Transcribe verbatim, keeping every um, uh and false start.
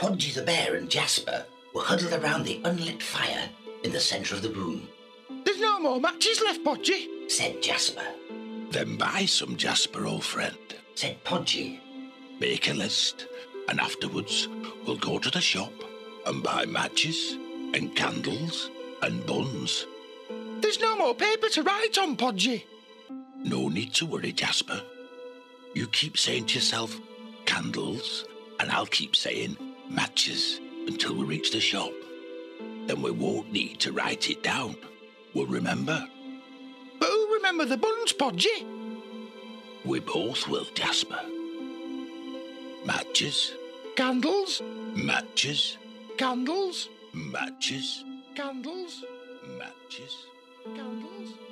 Podgy the bear and Jasper were huddled around the unlit fire in the centre of the room. There's no more matches left, Podgy, said Jasper. Then buy some, Jasper, old friend, said Podgy. Make a list, and afterwards we'll go to the shop and buy matches and candles and buns. There's no more paper to write on, Podgy. No need to worry, Jasper. You keep saying to yourself, candles, and I'll keep saying matches until we reach the shop. Then we won't need to write it down. We'll remember. But who'll remember the buns, Podgy? We both will, Jasper. Matches. Candles. Matches. Candles. Matches. Candles. Matches. Candles.